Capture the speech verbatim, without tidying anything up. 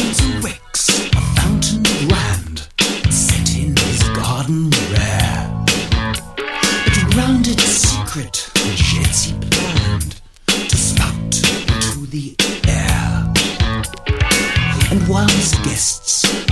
fields of Wex, a fountain grand, set in his garden rare. But round its secret sheds he planned to spout into the air. And while his guests